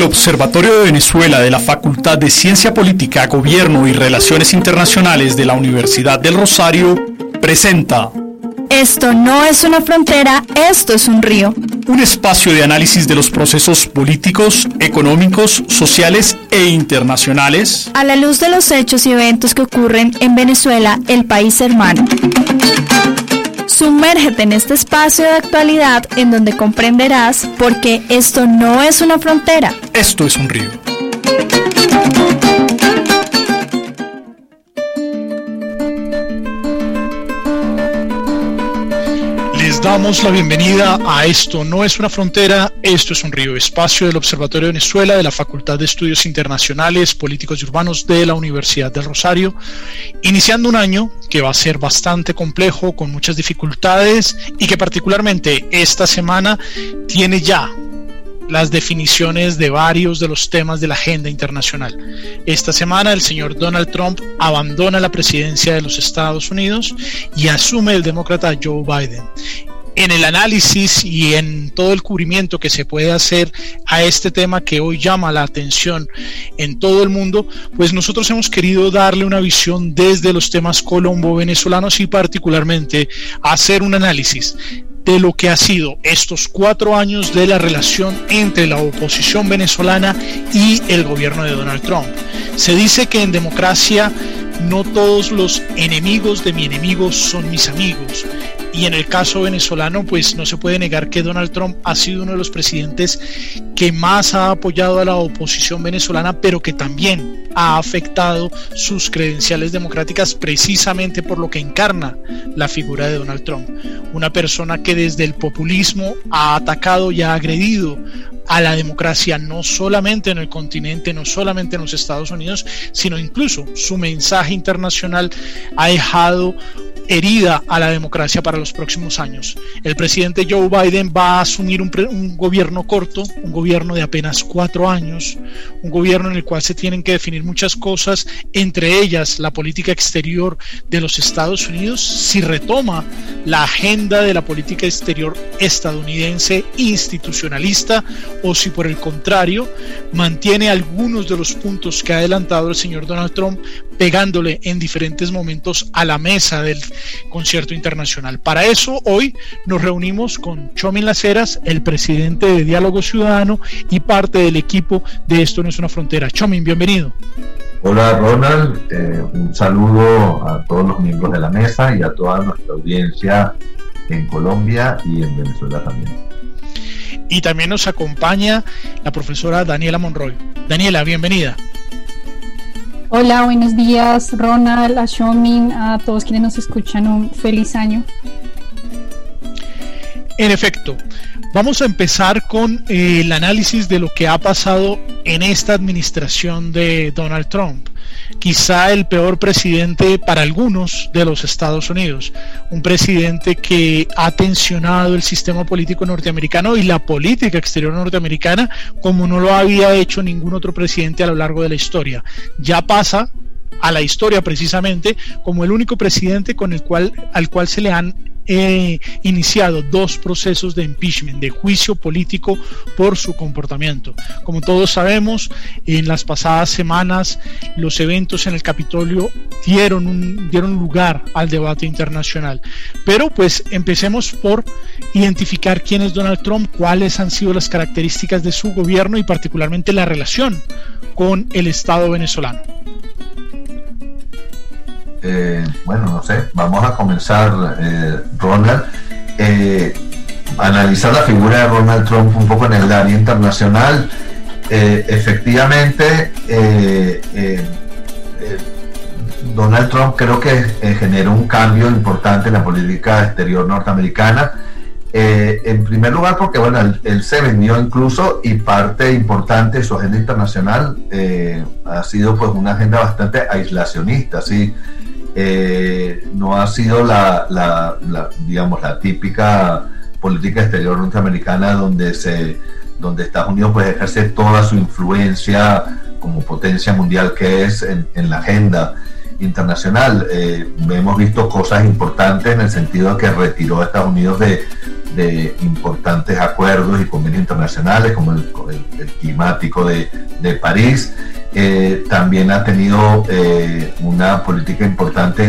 El Observatorio de Venezuela de la Facultad de Ciencia Política, Gobierno y Relaciones Internacionales de la Universidad del Rosario presenta Esto no es una frontera, esto es un río. Un espacio de análisis de los procesos políticos, económicos, sociales e internacionales a la luz de los hechos y eventos que ocurren en Venezuela, el país hermano. Sumérgete en este espacio de actualidad en donde comprenderás por qué esto no es una frontera. Esto es un río. Les damos la bienvenida a Esto no es una frontera, esto es un río, espacio del Observatorio de Venezuela de la Facultad de Estudios Internacionales, Políticos y Urbanos de la Universidad del Rosario, iniciando un año que va a ser bastante complejo, con muchas dificultades y que particularmente esta semana tiene ya las definiciones de varios de los temas de la agenda internacional. Esta semana el señor Donald Trump abandona la presidencia de los Estados Unidos y asume el demócrata Joe Biden. En el análisis y en todo el cubrimiento que se puede hacer a este tema que hoy llama la atención en todo el mundo, pues nosotros hemos querido darle una visión desde los temas colombo-venezolanos y particularmente hacer un análisis de lo que ha sido estos 4 años de la relación entre la oposición venezolana y el gobierno de Donald Trump. Se dice que en democracia no todos los enemigos de mi enemigo son mis amigos. Y en el caso venezolano, pues no se puede negar que Donald Trump ha sido uno de los presidentes que más ha apoyado a la oposición venezolana, pero que también ha afectado sus credenciales democráticas precisamente por lo que encarna la figura de Donald Trump. Una persona que desde el populismo ha atacado y ha agredido a la democracia, no solamente en el continente, no solamente en los Estados Unidos, sino incluso su mensaje internacional ha dejado herida a la democracia para los próximos años. El presidente Joe Biden va a asumir un gobierno corto, un gobierno de apenas 4 años, un gobierno en el cual se tienen que definir muchas cosas, entre ellas la política exterior de los Estados Unidos, si retoma la agenda de la política exterior estadounidense institucionalista o si por el contrario mantiene algunos de los puntos que ha adelantado el señor Donald Trump, pegándole en diferentes momentos a la mesa del concierto internacional. Para eso hoy nos reunimos con Chomin Las Heras, el presidente de Diálogo Ciudadano y parte del equipo de Esto no es una frontera. Chomin, bienvenido. Hola Ronald, un saludo a todos los miembros de la mesa y a toda nuestra audiencia en Colombia y en Venezuela también. Y también nos acompaña la profesora Daniela Monroy. Daniela, bienvenida. Hola, buenos días Ronald, a Chomin, a todos quienes nos escuchan, un feliz año. En efecto, vamos a empezar con el análisis de lo que ha pasado en esta administración de Donald Trump. Quizá el peor presidente para algunos de los Estados Unidos, un presidente que ha tensionado el sistema político norteamericano y la política exterior norteamericana como no lo había hecho ningún otro presidente a lo largo de la historia. Ya pasa a la historia precisamente como el único presidente al cual se le han iniciado 2 procesos de impeachment, de juicio político por su comportamiento. Como todos sabemos, en las pasadas semanas los eventos en el Capitolio dieron lugar al debate internacional. Pero pues empecemos por identificar quién es Donald Trump, cuáles han sido las características de su gobierno y particularmente la relación con el Estado venezolano. Bueno, no sé, vamos a comenzar, Ronald, analizar la figura de Donald Trump un poco en el área internacional. Efectivamente, Donald Trump creo que generó un cambio importante en la política exterior norteamericana. En primer lugar porque bueno, él se vendió incluso, y parte importante de su agenda internacional ha sido pues una agenda bastante aislacionista, ¿sí? No ha sido digamos la típica política exterior norteamericana donde Estados Unidos pues ejerce toda su influencia como potencia mundial que es en la agenda internacional. Hemos visto cosas importantes en el sentido de que retiró a Estados Unidos de de importantes acuerdos y convenios internacionales como el climático de París. También ha tenido una política importante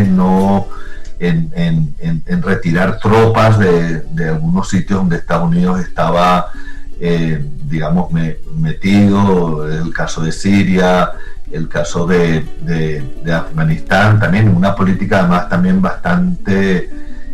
en retirar tropas de algunos sitios donde Estados Unidos estaba digamos metido, el caso de Siria, el caso de Afganistán, también una política además también bastante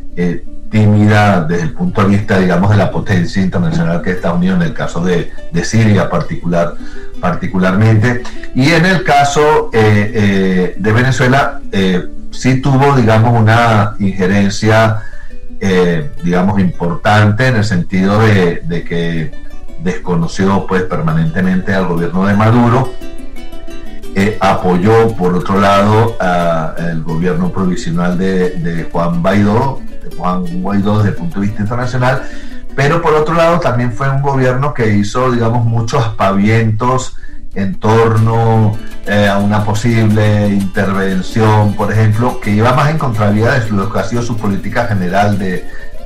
tímida desde el punto de vista, digamos, de la potencia internacional que es Estados Unidos, en el caso de Siria particularmente, y en el caso de Venezuela sí tuvo, digamos, una injerencia digamos importante, en el sentido de que desconoció pues permanentemente al gobierno de Maduro, apoyó por otro lado el gobierno provisional de Juan Guaidó desde el punto de vista internacional, pero por otro lado también fue un gobierno que hizo, digamos, muchos aspavientos en torno a una posible intervención, por ejemplo, que iba más en contravía de lo que ha sido su política general de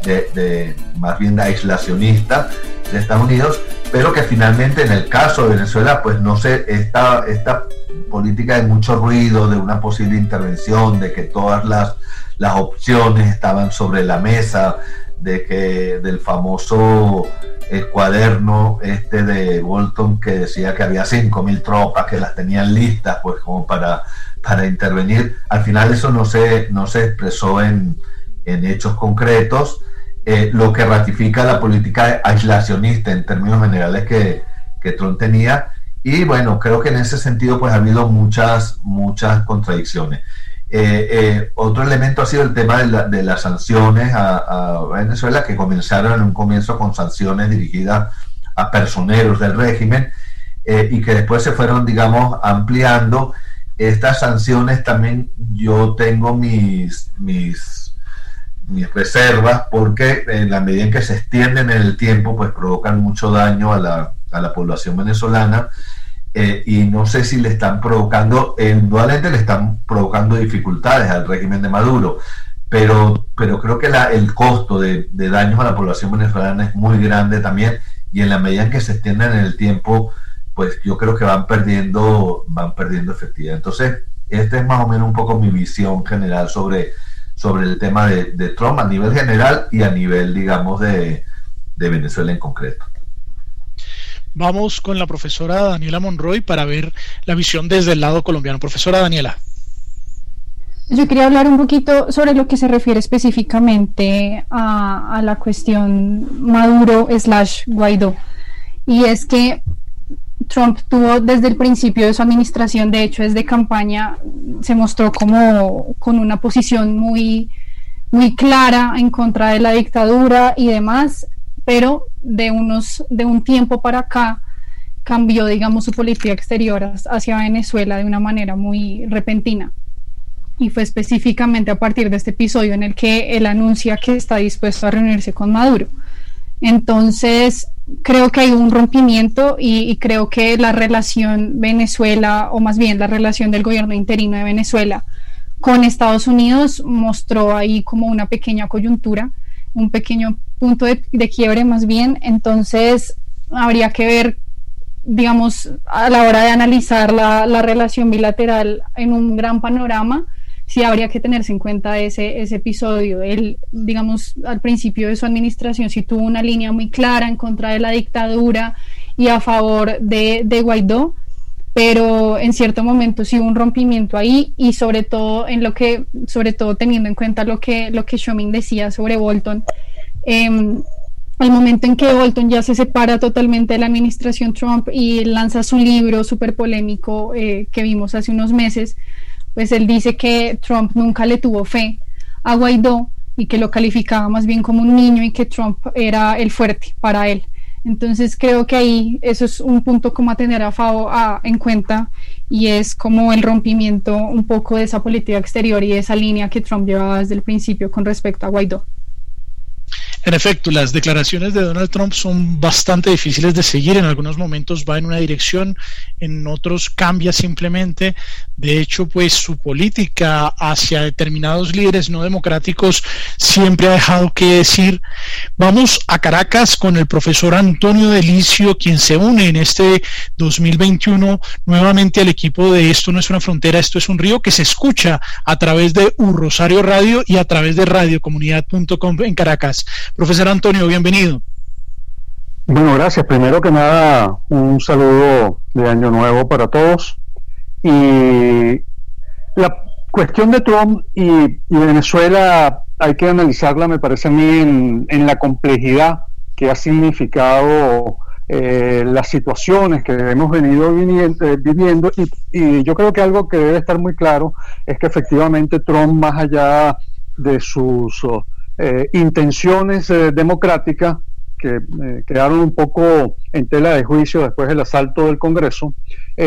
más bien aislacionista de Estados Unidos, pero que finalmente en el caso de Venezuela pues no sé, esta política de mucho ruido, de una posible intervención, de que todas las opciones estaban sobre la mesa, de que del famoso cuaderno de Bolton que decía que había 5.000 tropas que las tenían listas pues como para intervenir. Al final eso no se expresó en hechos concretos, lo que ratifica la política aislacionista en términos generales que Trump tenía. Y bueno, creo que en ese sentido pues ha habido muchas contradicciones. Otro elemento ha sido el tema de las sanciones a Venezuela, que comenzaron en un comienzo con sanciones dirigidas a personeros del régimen y que después se fueron, digamos, ampliando. Estas sanciones también yo tengo mis reservas, porque en la medida en que se extienden en el tiempo pues provocan mucho daño a la población venezolana. Y no sé si le están provocando, indudablemente le están provocando dificultades al régimen de Maduro, pero creo que el costo de daños a la población venezolana es muy grande también, y en la medida en que se extienden en el tiempo, pues yo creo que van perdiendo efectividad. Entonces, esta es más o menos un poco mi visión general sobre el tema de Trump a nivel general y a nivel, digamos, de Venezuela en concreto. Vamos con la profesora Daniela Monroy para ver la visión desde el lado colombiano. Profesora Daniela. Yo quería hablar un poquito sobre lo que se refiere específicamente a la cuestión Maduro/Guaidó. Y es que Trump tuvo desde el principio de su administración, de hecho desde campaña, se mostró como con una posición muy, muy clara en contra de la dictadura y demás, pero de un tiempo para acá cambió, digamos, su política exterior hacia Venezuela de una manera muy repentina, y fue específicamente a partir de este episodio en el que él anuncia que está dispuesto a reunirse con Maduro. Entonces creo que hay un rompimiento y creo que la relación Venezuela, o más bien la relación del gobierno interino de Venezuela con Estados Unidos, mostró ahí como una pequeña coyuntura, un pequeño punto de quiebre más bien. Entonces habría que ver, digamos, a la hora de analizar la relación bilateral en un gran panorama, sí habría que tenerse en cuenta ese episodio. Él, digamos, al principio de su administración sí tuvo una línea muy clara en contra de la dictadura y a favor de Guaidó, pero en cierto momento sí hubo un rompimiento ahí, y sobre todo teniendo en cuenta lo que Xiaoming decía sobre Bolton. El momento en que Bolton ya se separa totalmente de la administración Trump y lanza su libro súper polémico que vimos hace unos meses, pues él dice que Trump nunca le tuvo fe a Guaidó y que lo calificaba más bien como un niño y que Trump era el fuerte para él. Entonces creo que ahí eso es un punto como a tener en cuenta, y es como el rompimiento un poco de esa política exterior y de esa línea que Trump llevaba desde el principio con respecto a Guaidó. En efecto, las declaraciones de Donald Trump son bastante difíciles de seguir. En algunos momentos va en una dirección, en otros cambia simplemente. De hecho, pues su política hacia determinados líderes no democráticos siempre ha dejado que decir. Vamos a Caracas con el profesor Antonio Delicio, quien se une en este 2021 nuevamente al equipo de Esto no es una frontera, esto es un río, que se escucha a través de Rosario Radio y a través de radiocomunidad.com en Caracas. Profesor Antonio, bienvenido. Bueno, gracias. Primero que nada, un saludo de Año Nuevo para todos. Y la cuestión de Trump y Venezuela hay que analizarla, me parece a mí, en la complejidad que ha significado las situaciones que hemos venido viviendo, y yo creo que algo que debe estar muy claro es que efectivamente Trump, más allá de sus intenciones democráticas, que quedaron un poco en tela de juicio después del asalto del Congreso,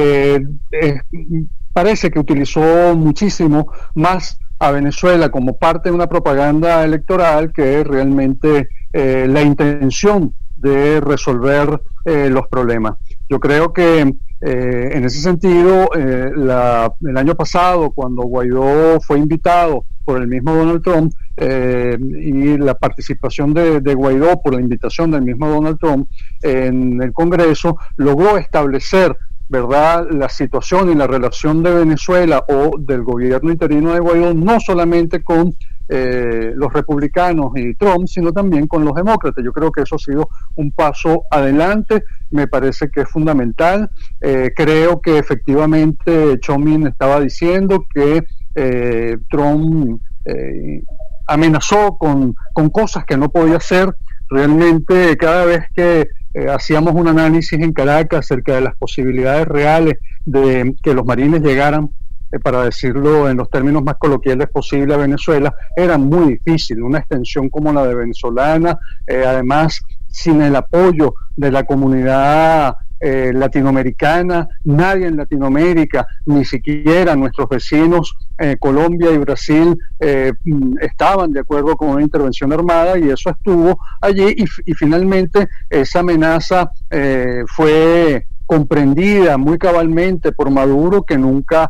parece que utilizó muchísimo más a Venezuela como parte de una propaganda electoral que realmente la intención de resolver los problemas. Yo creo que en ese sentido, el año pasado, cuando Guaidó fue invitado por el mismo Donald Trump, y la participación de Guaidó por la invitación del mismo Donald Trump en el Congreso, logró establecer, ¿verdad?, la situación y la relación de Venezuela o del gobierno interino de Guaidó, no solamente con los republicanos y Trump, sino también con los demócratas. Yo creo que eso ha sido un paso adelante, me parece que es fundamental. Creo que efectivamente Chomin estaba diciendo que Trump amenazó con cosas que no podía hacer. Realmente cada vez que hacíamos un análisis en Caracas acerca de las posibilidades reales de que los marines llegaran, para decirlo en los términos más coloquiales posible, a Venezuela, era muy difícil. Una extensión como la de venezolana, además sin el apoyo de la comunidad latinoamericana, nadie en Latinoamérica, ni siquiera nuestros vecinos Colombia y Brasil estaban de acuerdo con una intervención armada, y eso estuvo allí, y finalmente esa amenaza fue comprendida muy cabalmente por Maduro, que nunca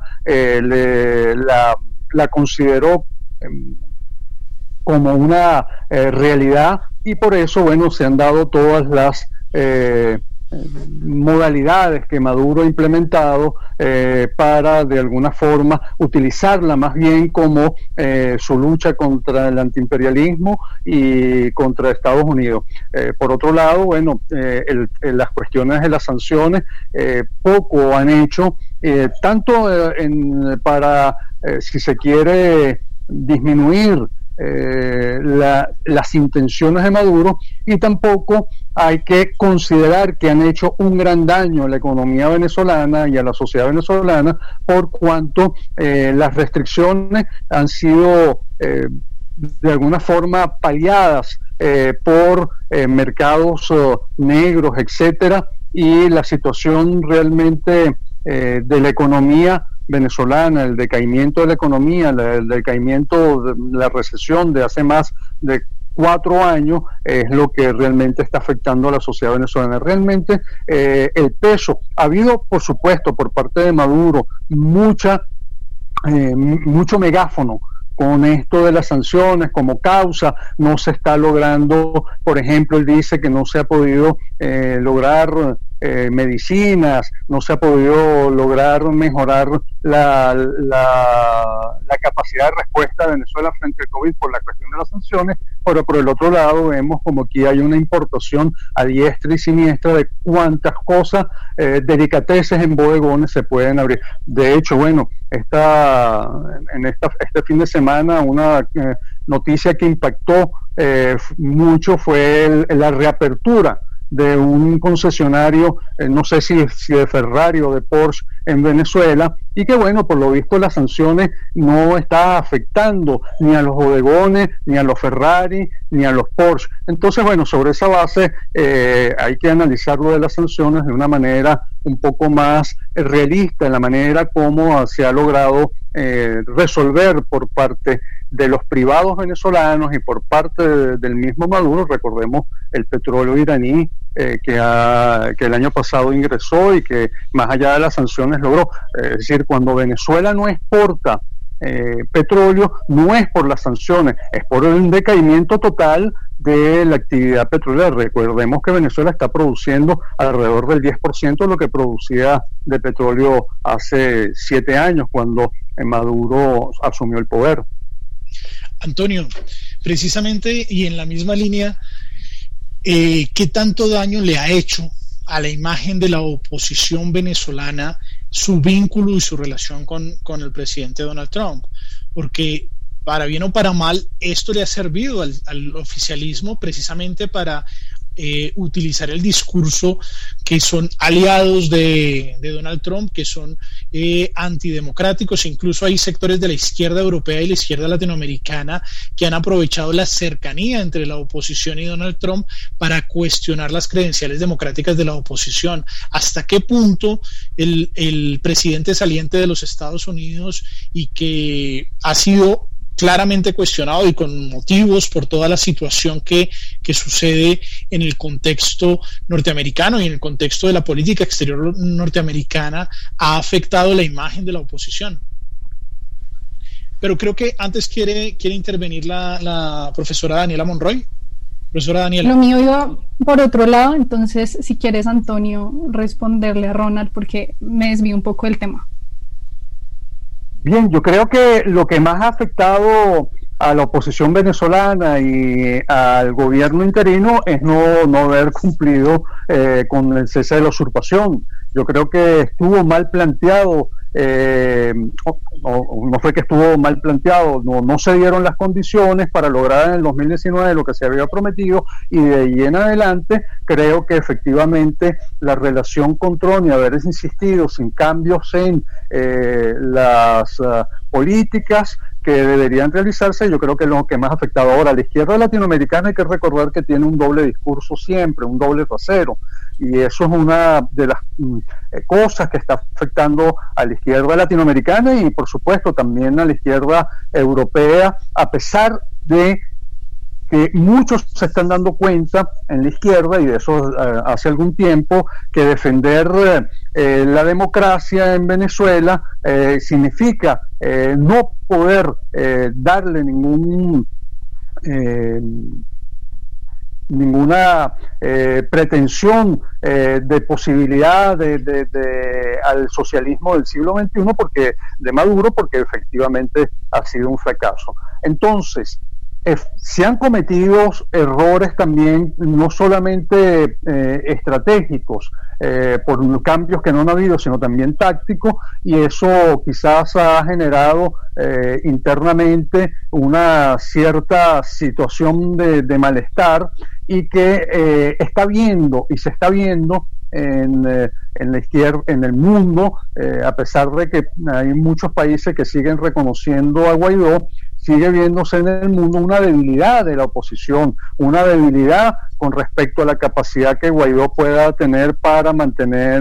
la consideró como una realidad, y por eso, bueno, se han dado todas las modalidades que Maduro ha implementado para de alguna forma utilizarla más bien como su lucha contra el antiimperialismo y contra Estados Unidos. Por otro lado, bueno, las cuestiones de las sanciones poco han hecho, tanto para, si se quiere, disminuir las intenciones de Maduro, y tampoco hay que considerar que han hecho un gran daño a la economía venezolana y a la sociedad venezolana, por cuanto las restricciones han sido de alguna forma paliadas por mercados negros, etcétera, y la situación realmente de la economía venezolana, el decaimiento de la economía, el decaimiento de la recesión de hace más de 4 años, es lo que realmente está afectando a la sociedad venezolana. Realmente el peso, ha habido por supuesto por parte de Maduro mucho megáfono con esto de las sanciones como causa. No se está logrando, por ejemplo, él dice que no se ha podido lograr medicinas, no se ha podido lograr mejorar la capacidad de respuesta de Venezuela frente al COVID por la cuestión de las sanciones, pero por el otro lado vemos como aquí hay una importación a diestra y siniestra de cuántas cosas, delicateces en bodegones se pueden abrir. De hecho, bueno, este fin de semana una noticia que impactó mucho fue la reapertura de un concesionario, no sé si de Ferrari o de Porsche en Venezuela, y que bueno, por lo visto las sanciones no está afectando ni a los bodegones, ni a los Ferrari, ni a los Porsche. Entonces, bueno, sobre esa base hay que analizar lo de las sanciones de una manera un poco más realista, en la manera como se ha logrado resolver por parte de los privados venezolanos y por parte del mismo Maduro. Recordemos el petróleo iraní, que el año pasado ingresó y que más allá de las sanciones logró. Es decir, cuando Venezuela no exporta petróleo, no es por las sanciones, es por un decaimiento total de la actividad petrolera. Recordemos que Venezuela está produciendo alrededor del 10% de lo que producía de petróleo hace 7 años, cuando Maduro asumió el poder. Antonio, precisamente y en la misma línea, ¿qué tanto daño le ha hecho a la imagen de la oposición venezolana su vínculo y su relación con el presidente Donald Trump? Porque para bien o para mal, esto le ha servido al oficialismo precisamente para utilizar el discurso que son aliados de Donald Trump, que son antidemocráticos. Incluso hay sectores de la izquierda europea y la izquierda latinoamericana que han aprovechado la cercanía entre la oposición y Donald Trump para cuestionar las credenciales democráticas de la oposición. ¿Hasta qué punto el presidente saliente de los Estados Unidos, y que ha sido claramente cuestionado y con motivos por toda la situación que sucede en el contexto norteamericano y en el contexto de la política exterior norteamericana, ha afectado la imagen de la oposición? Pero creo que antes quiere intervenir la profesora Daniela Monroy. Profesora Daniela. Lo mío iba por otro lado, entonces si quieres, Antonio, responderle a Ronald, porque me desvío un poco del tema. Bien, yo creo que lo que más ha afectado a la oposición venezolana y al gobierno interino es no haber cumplido con el cese de la usurpación. Yo creo que estuvo mal planteado, no fue que estuvo mal planteado, no se dieron las condiciones para lograr en el 2019 lo que se había prometido, y de ahí en adelante creo que efectivamente la relación con Trump, y haber insistido sin cambios en las políticas que deberían realizarse, yo creo que es lo que más ha afectado. Ahora, la izquierda latinoamericana hay que recordar que tiene un doble discurso siempre, un doble rasero, y eso es una de las cosas que está afectando a la izquierda latinoamericana y por supuesto también a la izquierda europea, a pesar de que muchos se están dando cuenta en la izquierda, y de eso hace algún tiempo, que defender la democracia en Venezuela significa no poder darle ninguna pretensión de posibilidad al socialismo del siglo XXI, de Maduro, porque efectivamente ha sido un fracaso. Entonces, se han cometido errores también, no solamente estratégicos, por cambios que no han habido, sino también tácticos, y eso quizás ha generado internamente una cierta situación de malestar, y que está viendo y se está viendo en la izquierda, en el mundo, a pesar de que hay muchos países que siguen reconociendo a Guaidó, sigue viéndose en el mundo una debilidad de la oposición, una debilidad con respecto a la capacidad que Guaidó pueda tener para mantener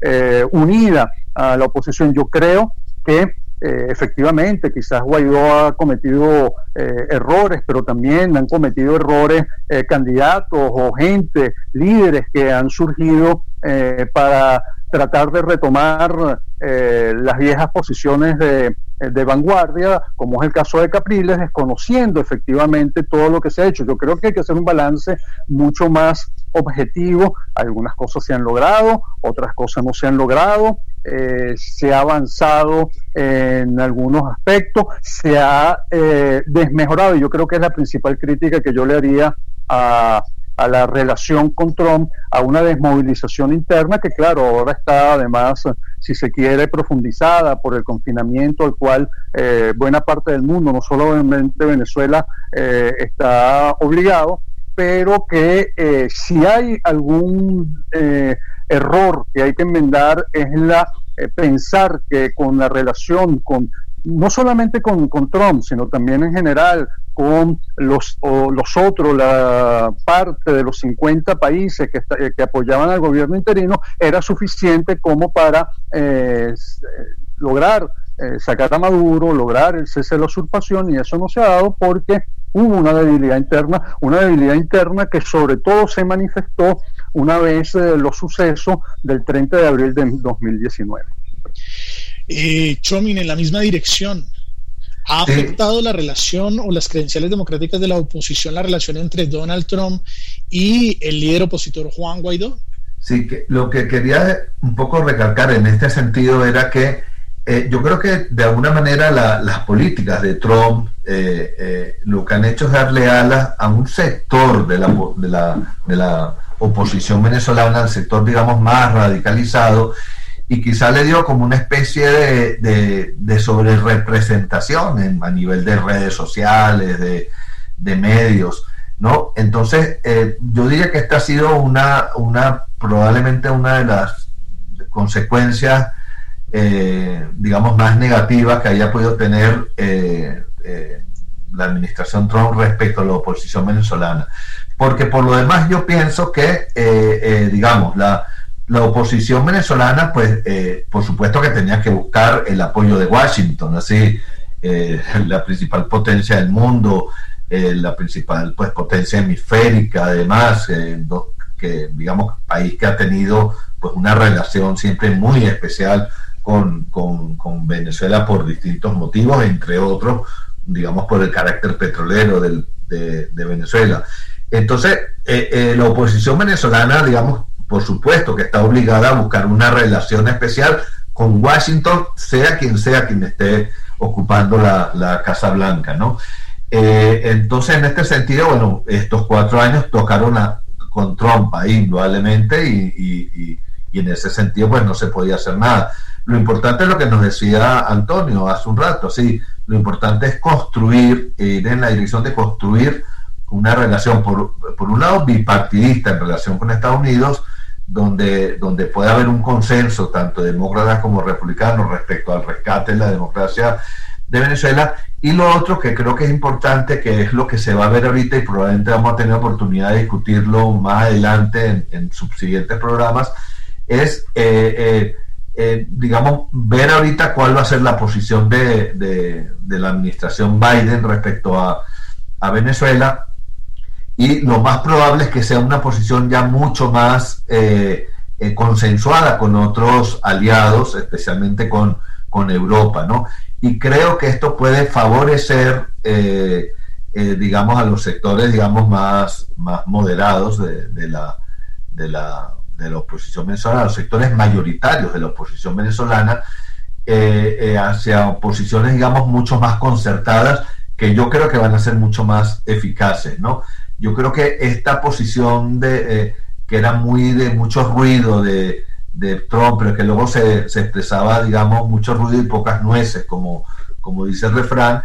unida a la oposición. Yo creo que efectivamente quizás Guaidó ha cometido errores, pero también han cometido errores candidatos o gente, líderes que han surgido para tratar de retomar las viejas posiciones de vanguardia, como es el caso de Capriles, desconociendo efectivamente todo lo que se ha hecho. Yo creo que hay que hacer un balance mucho más objetivo. Algunas cosas se han logrado, otras cosas no se han logrado, se ha avanzado en algunos aspectos, se ha desmejorado, y yo creo que es la principal crítica que yo le haría a la relación con Trump, a una desmovilización interna que claro, ahora está además, si se quiere, profundizada por el confinamiento al cual buena parte del mundo, no solamente Venezuela, está obligado, pero que si hay algún error que hay que enmendar es pensar que con la relación no solamente con Trump, sino también en general con los otros, la parte de los 50 países que apoyaban al gobierno interino, era suficiente como para lograr sacar a Maduro, lograr el cese de la usurpación, y eso no se ha dado porque hubo una debilidad interna que sobre todo se manifestó una vez los sucesos del 30 de abril de 2019. Tchomin, en la misma dirección, ¿ha afectado la relación o las credenciales democráticas de la oposición, la relación entre Donald Trump y el líder opositor Juan Guaidó? Sí, lo que quería un poco recalcar en este sentido era que yo creo que de alguna manera las políticas de Trump lo que han hecho es darle alas a un sector de la oposición venezolana, al sector digamos más radicalizado, y quizá le dio como una especie de sobrerepresentación a nivel de redes sociales, de medios, ¿no? Entonces yo diría que esta ha sido probablemente una de las consecuencias digamos más negativas que haya podido tener la administración Trump respecto a la oposición venezolana, porque por lo demás yo pienso que digamos la oposición venezolana pues por supuesto que tenía que buscar el apoyo de Washington, así la principal potencia del mundo, la principal pues potencia hemisférica, además que digamos país que ha tenido pues una relación siempre muy especial con Venezuela por distintos motivos, entre otros, digamos, por el carácter petrolero de Venezuela. Entonces, la oposición venezolana, digamos, por supuesto que está obligada a buscar una relación especial con Washington, sea quien esté ocupando la Casa Blanca, ¿no? Entonces, en este sentido, bueno, estos 4 años tocaron con Trump ahí, indudablemente, y en ese sentido, pues no se podía hacer nada. Lo importante es lo que nos decía Antonio hace un rato, sí, lo importante es construir, ir en la dirección de construir una relación, por un lado, bipartidista en relación con Estados Unidos, donde pueda haber un consenso, tanto demócratas como republicanos, respecto al rescate de la democracia de Venezuela, y lo otro que creo que es importante, que es lo que se va a ver ahorita y probablemente vamos a tener oportunidad de discutirlo más adelante en subsiguientes programas, es digamos, ver ahorita cuál va a ser la posición de la administración Biden respecto a Venezuela, y lo más probable es que sea una posición ya mucho más consensuada con otros aliados, especialmente con Europa, ¿no? Y creo que esto puede favorecer digamos a los sectores digamos más moderados de la oposición venezolana, los sectores mayoritarios de la oposición venezolana, hacia posiciones, digamos, mucho más concertadas, que yo creo que van a ser mucho más eficaces, ¿no? Yo creo que esta posición que era muy de mucho ruido de Trump, pero que luego se expresaba, digamos, mucho ruido y pocas nueces, como dice el refrán,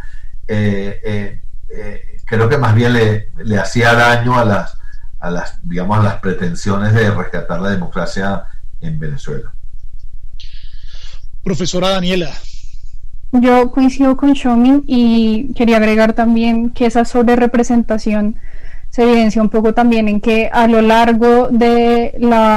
creo que más bien le hacía daño a las pretensiones de rescatar la democracia en Venezuela. Profesora Daniela. Yo coincido con Tchomin y quería agregar también que esa sobrerepresentación se evidencia un poco también en que a lo largo de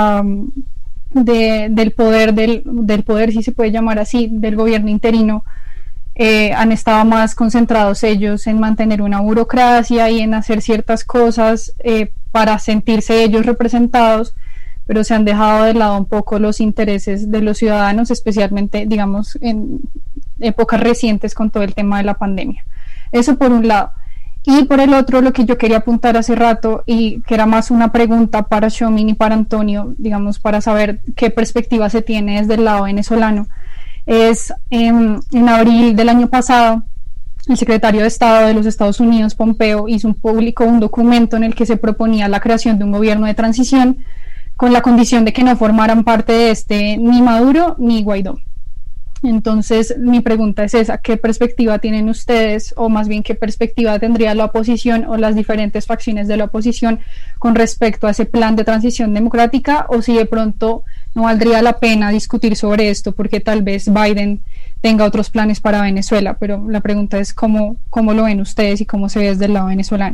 del poder, si se puede llamar así, del gobierno interino, han estado más concentrados ellos en mantener una burocracia y en hacer ciertas cosas para sentirse ellos representados, pero se han dejado de lado un poco los intereses de los ciudadanos, especialmente, digamos, en épocas recientes con todo el tema de la pandemia. Eso por un lado. Y por el otro, lo que yo quería apuntar hace rato, y que era más una pregunta para Tchomin y para Antonio, digamos, para saber qué perspectiva se tiene desde el lado venezolano, es en abril del año pasado, el secretario de Estado de los Estados Unidos, Pompeo, publicó un documento en el que se proponía la creación de un gobierno de transición con la condición de que no formaran parte de este ni Maduro ni Guaidó. Entonces, mi pregunta es esa: ¿qué perspectiva tienen ustedes, o más bien qué perspectiva tendría la oposición o las diferentes facciones de la oposición con respecto a ese plan de transición democrática, o si de pronto no valdría la pena discutir sobre esto porque tal vez Biden tenga otros planes para Venezuela? Pero la pregunta es cómo lo ven ustedes y cómo se ve desde el lado venezolano.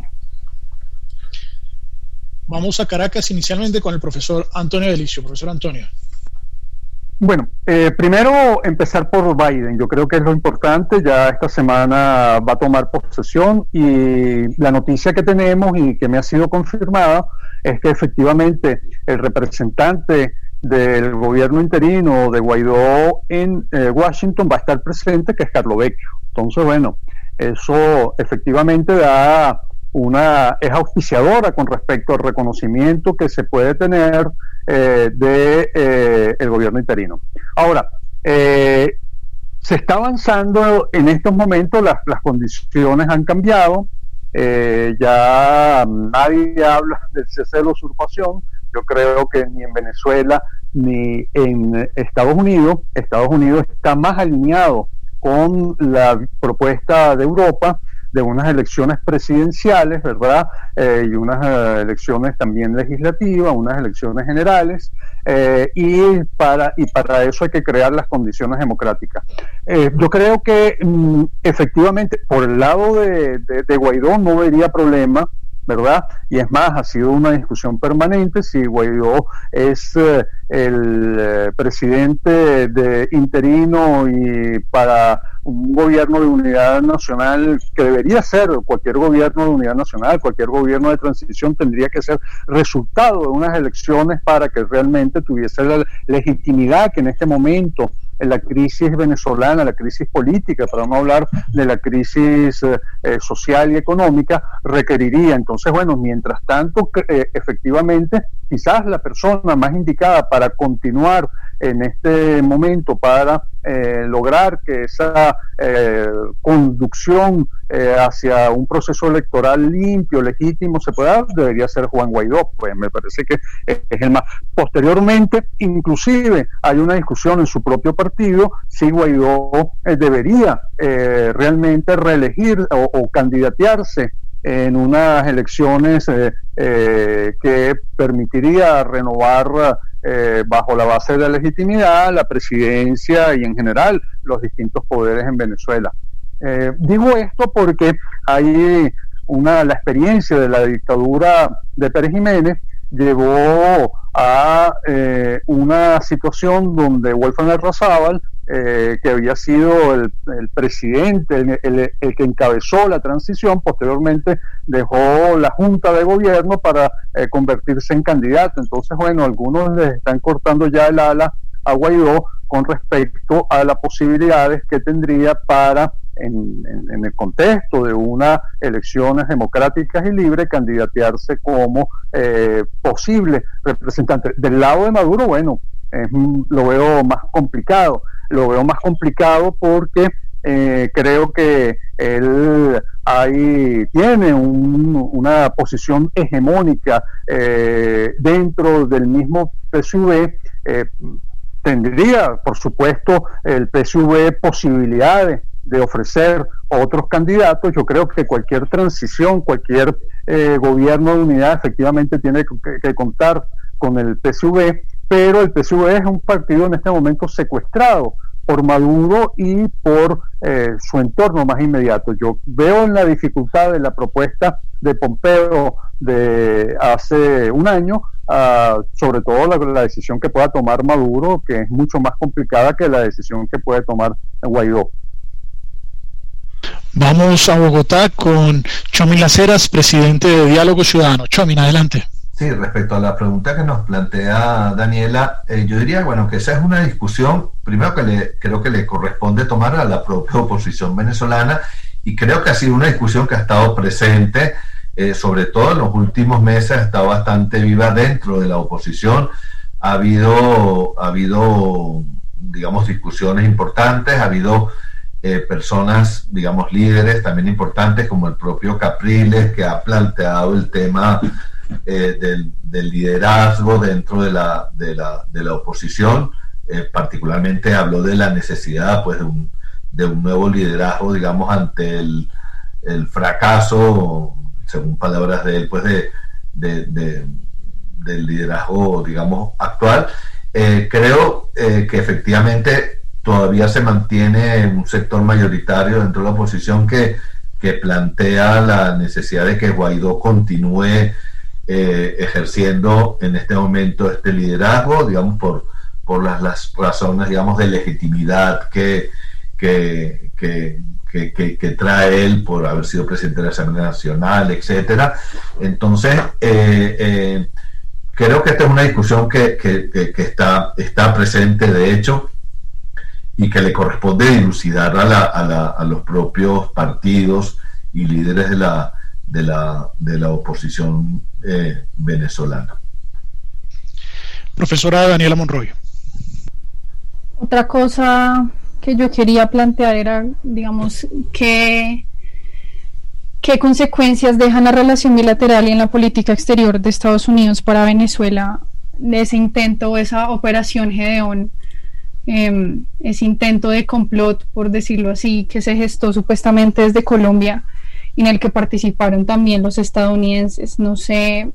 Vamos a Caracas inicialmente con el profesor Antonio Delicio. Profesor Antonio. Bueno, primero empezar por Biden. Yo creo que es lo importante. Ya esta semana va a tomar posesión y la noticia que tenemos y que me ha sido confirmada es que efectivamente el representante del gobierno interino de Guaidó en Washington va a estar presente, que es Carlo Vecchio. Entonces, bueno, eso efectivamente es auspiciadora con respecto al reconocimiento que se puede tener el gobierno interino. Ahora, se está avanzando en estos momentos, las condiciones han cambiado, ya nadie habla del cese de la usurpación. Yo creo que ni en Venezuela ni en Estados Unidos está más alineado con la propuesta de Europa de unas elecciones presidenciales, ¿verdad? Y unas elecciones también legislativas, unas elecciones generales, y para eso hay que crear las condiciones democráticas. Yo creo que efectivamente, por el lado de Guaidó no vería problema, ¿verdad? Y es más, ha sido una discusión permanente si Guaidó es el presidente interino y para un gobierno de unidad nacional, que debería ser cualquier gobierno de unidad nacional, cualquier gobierno de transición tendría que ser resultado de unas elecciones para que realmente tuviese la legitimidad que en este momento la crisis venezolana, la crisis política, para no hablar de la crisis social y económica, requeriría. Entonces, bueno, mientras tanto, efectivamente, quizás la persona más indicada para continuar en este momento, para lograr que esa conducción hacia un proceso electoral limpio, legítimo, se pueda dar, debería ser Juan Guaidó. Pues me parece que es el más. Posteriormente, inclusive, hay una discusión en su propio partido si Guaidó debería realmente reelegir o candidatearse en unas elecciones que permitiría renovar bajo la base de la legitimidad la presidencia y en general los distintos poderes en Venezuela. Digo esto porque hay la experiencia de la dictadura de Pérez Jiménez llevó a una situación donde Wolfgang Larrazábal, que había sido el presidente, el que encabezó la transición, posteriormente dejó la Junta de Gobierno para convertirse en candidato. Entonces, bueno, algunos les están cortando ya el ala a Guaidó con respecto a las posibilidades que tendría para, en el contexto de unas elecciones democráticas y libres, candidatearse como posible representante. Del lado de Maduro, bueno, lo veo más complicado. Lo veo más complicado porque creo que él tiene una posición hegemónica dentro del mismo PSUV. Tendría, por supuesto, el PSUV posibilidades de ofrecer otros candidatos. Yo creo que cualquier transición, cualquier gobierno de unidad efectivamente tiene que contar con el PSUV, pero el PSUV es un partido en este momento secuestrado por Maduro y por su entorno más inmediato. Yo veo en la dificultad de la propuesta de Pompeo de hace un año, sobre todo la decisión que pueda tomar Maduro, que es mucho más complicada que la decisión que puede tomar Guaidó. Vamos a Bogotá con Chomín Las Heras, presidente de Diálogo Ciudadano. Chomín, adelante. Sí, respecto a la pregunta que nos plantea Daniela, yo diría, bueno, que esa es una discusión, primero creo que le corresponde tomar a la propia oposición venezolana, y creo que ha sido una discusión que ha estado presente, sobre todo en los últimos meses, ha estado bastante viva dentro de la oposición. Ha habido, digamos, discusiones importantes, ha habido personas, digamos, líderes también importantes, como el propio Capriles, que ha planteado el tema del liderazgo dentro de la oposición. Particularmente habló de la necesidad, pues, de un nuevo liderazgo, digamos, ante el fracaso, según palabras de él, pues del liderazgo, digamos, actual. Creo que efectivamente todavía se mantiene un sector mayoritario dentro de la oposición que plantea la necesidad de que Guaidó continúe ejerciendo en este momento este liderazgo, digamos, las razones, digamos, de legitimidad que trae él por haber sido presidente de la Asamblea Nacional, etcétera. Entonces, creo que esta es una discusión que está presente, de hecho, y que le corresponde dilucidar a los propios partidos y líderes de la oposición venezolana. Profesora Daniela Monroy. Otra cosa que yo quería plantear era, digamos, qué consecuencias deja la relación bilateral y en la política exterior de Estados Unidos para Venezuela de ese intento, esa operación Gedeón, ese intento de complot, por decirlo así, que se gestó supuestamente desde Colombia, en el que participaron también los estadounidenses. No sé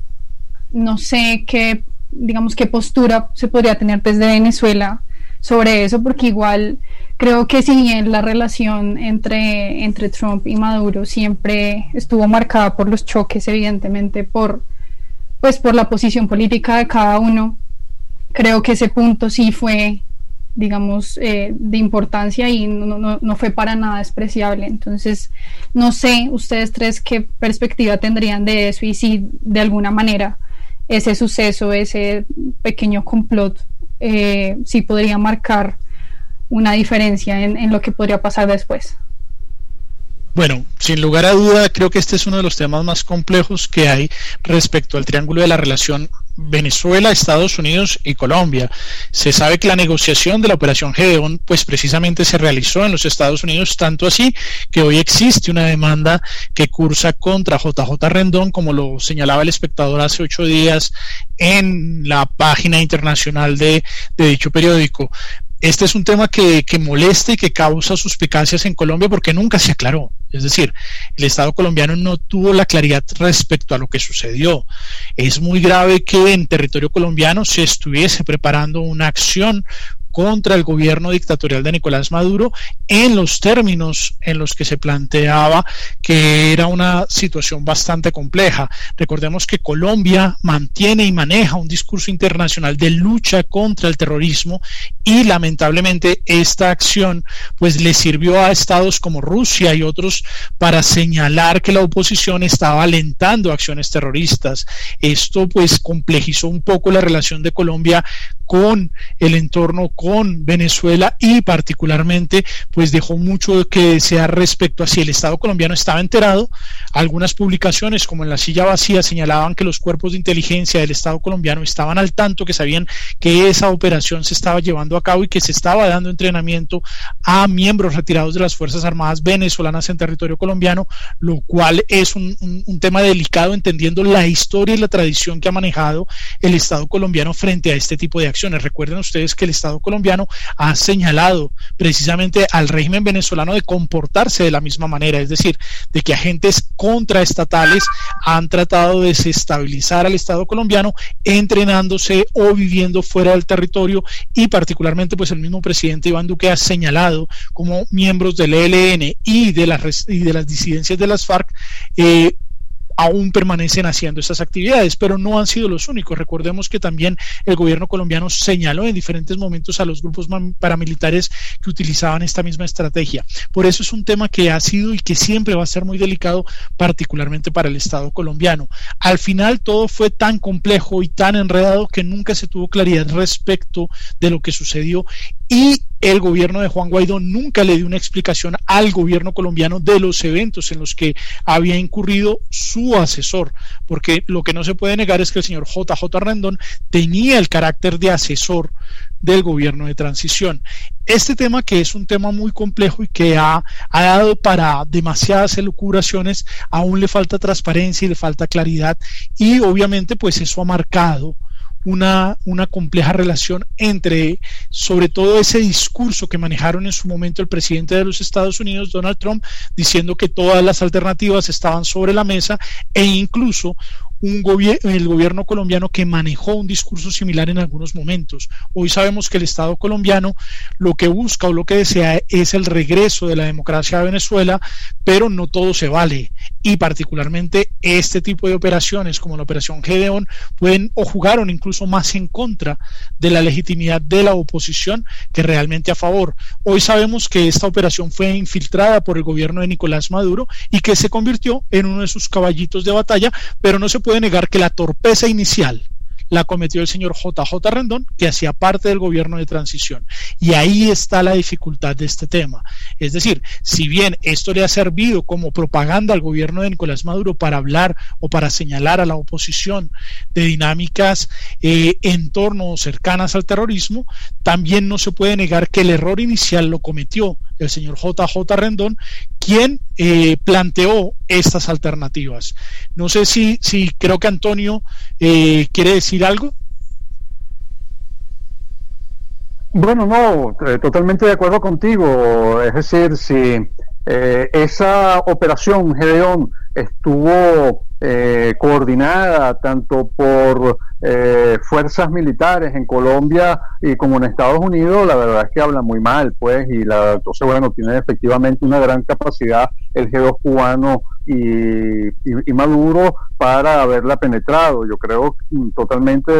qué, digamos, qué postura se podría tener desde Venezuela sobre eso, porque igual creo que si bien la relación entre Trump y Maduro siempre estuvo marcada por los choques, evidentemente por la posición política de cada uno, creo que ese punto sí fue, digamos, de importancia y no fue para nada despreciable. Entonces, no sé, ustedes tres qué perspectiva tendrían de eso y si de alguna manera ese suceso, ese pequeño complot, sí podría marcar una diferencia en lo que podría pasar después. Bueno, sin lugar a duda, creo que este es uno de los temas más complejos que hay respecto al triángulo de la relación Venezuela, Estados Unidos y Colombia. Se sabe que la negociación de la operación Gedeón pues precisamente se realizó en los Estados Unidos, tanto así que hoy existe una demanda que cursa contra JJ Rendón, como lo señalaba El Espectador hace 8 días en la página internacional de dicho periódico. Este es un tema que molesta y que causa suspicacias en Colombia porque nunca se aclaró. Es decir, el Estado colombiano no tuvo la claridad respecto a lo que sucedió. Es muy grave que en territorio colombiano se estuviese preparando una acción contra el gobierno dictatorial de Nicolás Maduro en los términos en los que se planteaba, que era una situación bastante compleja. Recordemos que Colombia mantiene y maneja un discurso internacional de lucha contra el terrorismo y lamentablemente esta acción pues le sirvió a estados como Rusia y otros para señalar que la oposición estaba alentando acciones terroristas. Esto pues complejizó un poco la relación de Colombia con el entorno, con Venezuela, y particularmente pues dejó mucho que desear respecto a si el Estado colombiano estaba enterado. Algunas publicaciones como en La Silla Vacía señalaban que los cuerpos de inteligencia del Estado colombiano estaban al tanto, que sabían que esa operación se estaba llevando a cabo y que se estaba dando entrenamiento a miembros retirados de las Fuerzas Armadas venezolanas en territorio colombiano, lo cual es un tema delicado, entendiendo la historia y la tradición que ha manejado el Estado colombiano frente a este tipo de acciones. Recuerden ustedes que el Estado colombiano ha señalado precisamente al régimen venezolano de comportarse de la misma manera, es decir, de que agentes contraestatales han tratado de desestabilizar al Estado colombiano entrenándose o viviendo fuera del territorio, y particularmente pues el mismo presidente Iván Duque ha señalado como miembros del ELN y de las disidencias de las FARC aún permanecen haciendo estas actividades, pero no han sido los únicos. Recordemos que también el gobierno colombiano señaló en diferentes momentos a los grupos paramilitares que utilizaban esta misma estrategia. Por eso es un tema que ha sido y que siempre va a ser muy delicado, particularmente para el Estado colombiano. Al final todo fue tan complejo y tan enredado que nunca se tuvo claridad respecto de lo que sucedió, y el gobierno de Juan Guaidó nunca le dio una explicación al gobierno colombiano de los eventos en los que había incurrido su asesor, porque lo que no se puede negar es que el señor JJ Rendón tenía el carácter de asesor del gobierno de transición. Este tema, que es un tema muy complejo y que ha dado para demasiadas elucubraciones, aún le falta transparencia y le falta claridad, y obviamente pues eso ha marcado una compleja relación entre, sobre todo, ese discurso que manejaron en su momento el presidente de los Estados Unidos, Donald Trump, diciendo que todas las alternativas estaban sobre la mesa, e incluso el gobierno colombiano, que manejó un discurso similar en algunos momentos. Hoy sabemos que el Estado colombiano lo que busca o lo que desea es el regreso de la democracia a Venezuela, pero no todo se vale. y particularmente este tipo de operaciones como la operación Gedeón pueden o jugaron incluso más en contra de la legitimidad de la oposición que realmente a favor. Hoy sabemos que esta operación fue infiltrada por el gobierno de Nicolás Maduro y que se convirtió en uno de sus caballitos de batalla, pero no se puede negar que la torpeza inicial la cometió el señor JJ Rendón, que hacía parte del gobierno de transición. Y ahí está la dificultad de este tema. Es decir, si bien esto le ha servido como propaganda al gobierno de Nicolás Maduro para hablar o para señalar a la oposición de dinámicas en torno o cercanas al terrorismo, también no se puede negar que el error inicial lo cometió el señor JJ Rendón, quien planteó estas alternativas. No sé si creo que Antonio quiere decir algo. Bueno, no, totalmente de acuerdo contigo. Es decir, si esa operación Gedeón estuvo coordinada tanto por fuerzas militares en Colombia y como en Estados Unidos, la verdad es que habla muy mal, pues, entonces, bueno, tiene efectivamente una gran capacidad el G2 cubano y Maduro para haberla penetrado. Yo creo totalmente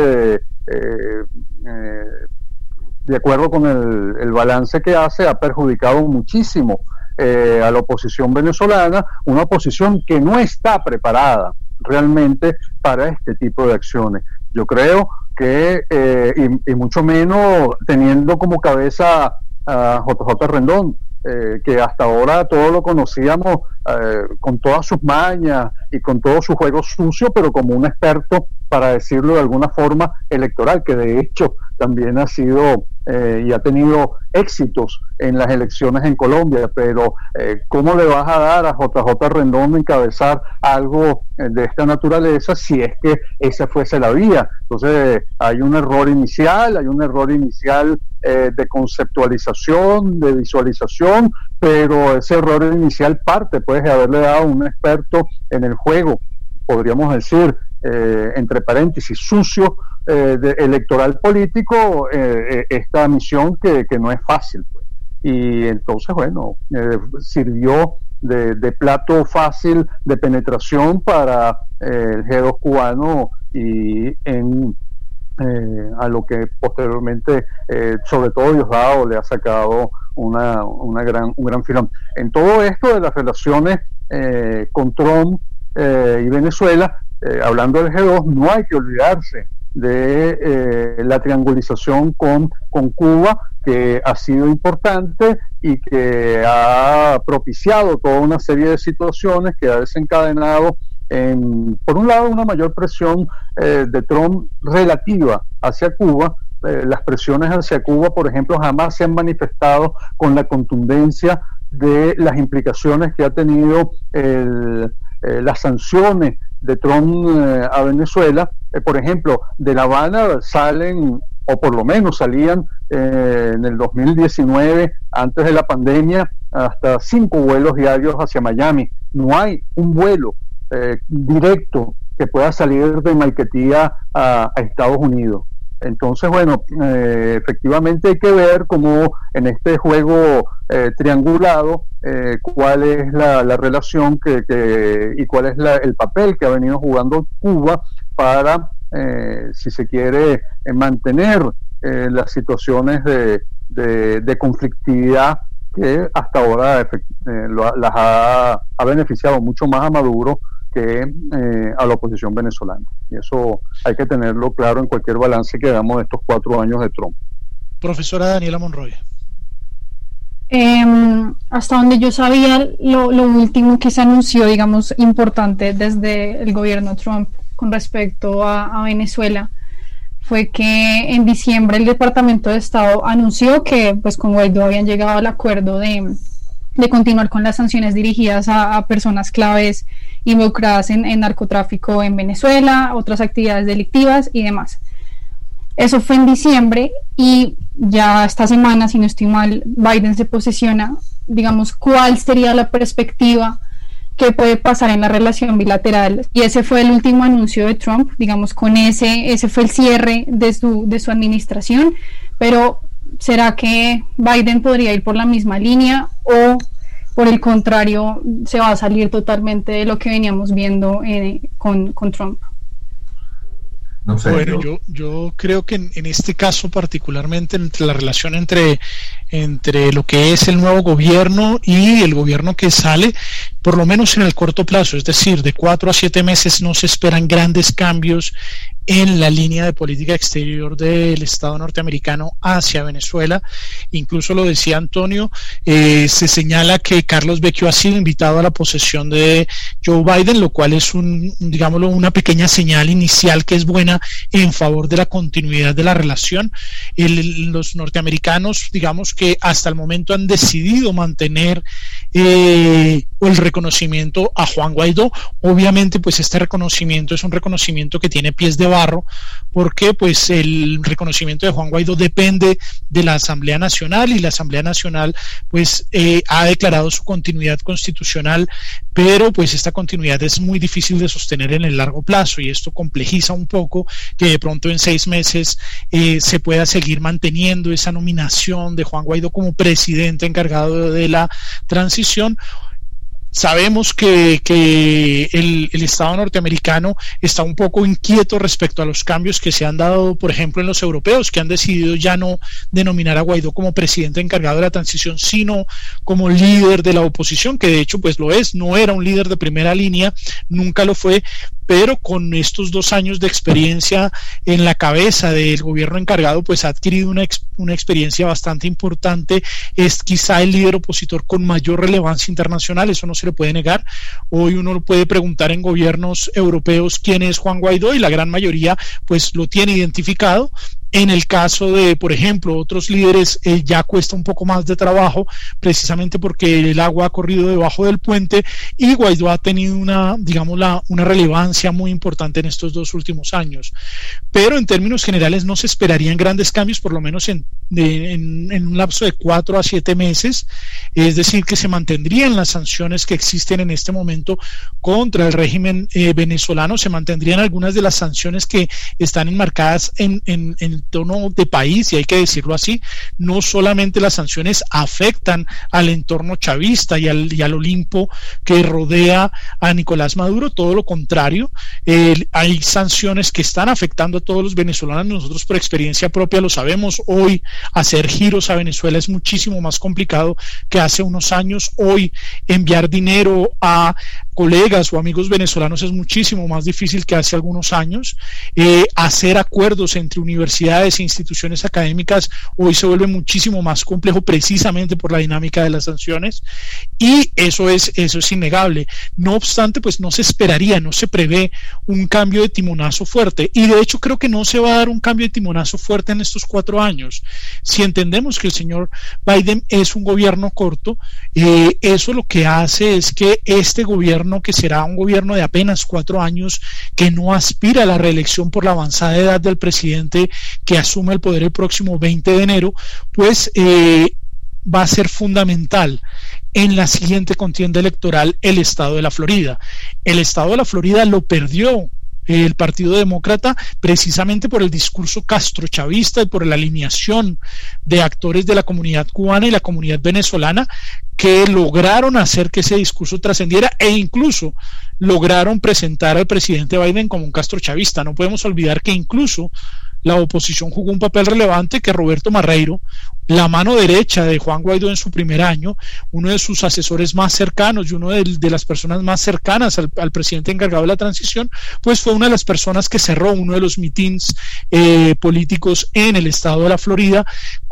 de acuerdo con el balance que hace, ha perjudicado muchísimo a la oposición venezolana, una oposición que no está preparada realmente para este tipo de acciones. Yo creo que, y mucho menos teniendo como cabeza a JJ Rendón, que hasta ahora todos lo conocíamos con todas sus mañas y con todo su juego sucio, pero como un experto, para decirlo de alguna forma, electoral, que de hecho también ha sido y ha tenido éxitos en las elecciones en Colombia, pero ¿cómo le vas a dar a JJ Rendón encabezar algo de esta naturaleza si es que esa fuese la vía? Entonces hay un error inicial de conceptualización, de visualización, pero ese error inicial parte pues de haberle dado a un experto en el juego, podríamos decir, entre paréntesis, sucio, electoral político, esta misión que no es fácil, pues. Y entonces, bueno, sirvió de plato fácil de penetración para el G2 cubano y a lo que posteriormente, sobre todo Diosdado, le ha sacado un gran filón. En todo esto de las relaciones con Trump y Venezuela, hablando del G2, no hay que olvidarse de la triangulización con Cuba, que ha sido importante y que ha propiciado toda una serie de situaciones que ha desencadenado por un lado una mayor presión de Trump relativa hacia Cuba. Las presiones hacia Cuba, por ejemplo, jamás se han manifestado con la contundencia de las implicaciones que ha tenido las sanciones de Trump a Venezuela. Por ejemplo, de La Habana salen, o por lo menos salían en el 2019, antes de la pandemia, hasta 5 vuelos diarios hacia Miami. No hay un vuelo directo que pueda salir de Maiquetía a Estados Unidos. Entonces, bueno, efectivamente hay que ver cómo en este juego triangulado, cuál es la relación y cuál es el papel que ha venido jugando Cuba para, si se quiere, mantener las situaciones de conflictividad que hasta ahora las ha beneficiado mucho más a Maduro que a la oposición venezolana. Y eso hay que tenerlo claro en cualquier balance que hagamos de estos 4 años de Trump. Profesora Daniela Monroy. Hasta donde yo sabía, lo último que se anunció, digamos, importante desde el gobierno Trump con respecto a Venezuela fue que en diciembre el Departamento de Estado anunció que pues con Guaidó habían llegado al acuerdo de continuar con las sanciones dirigidas a personas claves involucradas en narcotráfico en Venezuela, otras actividades delictivas y demás. Eso fue en diciembre y ya esta semana, si no estoy mal, Biden se posesiona. Digamos, ¿cuál sería la perspectiva que puede pasar en la relación bilateral? Y ese fue el último anuncio de Trump, digamos, con ese fue el cierre de su administración, pero ¿será que Biden podría ir por la misma línea o por el contrario, se va a salir totalmente de lo que veníamos viendo con Trump. No sé, bueno, yo creo que en este caso particularmente entre la relación entre lo que es el nuevo gobierno y el gobierno que sale, por lo menos en el corto plazo, es decir, de 4 a 7 meses no se esperan grandes cambios en la línea de política exterior del Estado norteamericano hacia Venezuela. Incluso lo decía Antonio, se señala que Carlos Vecchio ha sido invitado a la posesión de Joe Biden, lo cual es digámoslo, una pequeña señal inicial que es buena en favor de la continuidad de la relación. Los norteamericanos, digamos que hasta el momento han decidido mantener el reconocimiento a Juan Guaidó. Obviamente, pues este reconocimiento es un reconocimiento que tiene pies de barro, porque pues el reconocimiento de Juan Guaidó depende de la Asamblea Nacional, y la Asamblea Nacional pues ha declarado su continuidad constitucional, pero pues esta continuidad es muy difícil de sostener en el largo plazo, y esto complejiza un poco que de pronto en 6 meses se pueda seguir manteniendo esa nominación de Juan Guaidó como presidente encargado de la transición. Sabemos que el Estado norteamericano está un poco inquieto respecto a los cambios que se han dado, por ejemplo, en los europeos, que han decidido ya no denominar a Guaidó como presidente encargado de la transición, sino como líder de la oposición, que de hecho pues lo es. No era un líder de primera línea, nunca lo fue, pero con estos 2 años de experiencia en la cabeza del gobierno encargado, pues ha adquirido una experiencia bastante importante. Es quizá el líder opositor con mayor relevancia internacional, eso no se le puede negar. Hoy uno puede preguntar en gobiernos europeos quién es Juan Guaidó, y la gran mayoría pues lo tiene identificado. En el caso de, por ejemplo, otros líderes ya cuesta un poco más de trabajo, precisamente porque el agua ha corrido debajo del puente, y Guaidó ha tenido una relevancia muy importante en estos 2 últimos años. Pero en términos generales no se esperarían grandes cambios, por lo menos en un lapso de 4 a 7 meses, es decir, que se mantendrían las sanciones que existen en este momento contra el régimen venezolano, se mantendrían algunas de las sanciones que están enmarcadas en el tono de país, y hay que decirlo así. No solamente las sanciones afectan al entorno chavista y al Olimpo que rodea a Nicolás Maduro, todo lo contrario, hay sanciones que están afectando a todos los venezolanos. Nosotros por experiencia propia lo sabemos. Hoy hacer giros a Venezuela es muchísimo más complicado que hace unos años. Hoy enviar dinero a colegas o amigos venezolanos es muchísimo más difícil que hace algunos años. Hacer acuerdos entre universidades e instituciones académicas hoy se vuelve muchísimo más complejo, precisamente por la dinámica de las sanciones, y eso es innegable. No obstante, pues no se prevé un cambio de timonazo fuerte, y de hecho creo que no se va a dar un cambio de timonazo fuerte en estos 4 años. Si entendemos que el señor Biden es un gobierno corto, eso lo que hace es que este gobierno, que será un gobierno de apenas 4 años, que no aspira a la reelección por la avanzada edad del presidente que asume el poder el próximo 20 de enero, pues va a ser fundamental en la siguiente contienda electoral el estado de la Florida. El estado de la Florida lo perdió el Partido Demócrata precisamente por el discurso castrochavista y por la alineación de actores de la comunidad cubana y la comunidad venezolana, que lograron hacer que ese discurso trascendiera, e incluso lograron presentar al presidente Biden como un castrochavista. No podemos olvidar que incluso la oposición jugó un papel relevante, que Roberto Marreiro, la mano derecha de Juan Guaidó en su primer año, uno de sus asesores más cercanos y uno de las personas más cercanas al presidente encargado de la transición, pues fue una de las personas que cerró uno de los mítines políticos en el estado de la Florida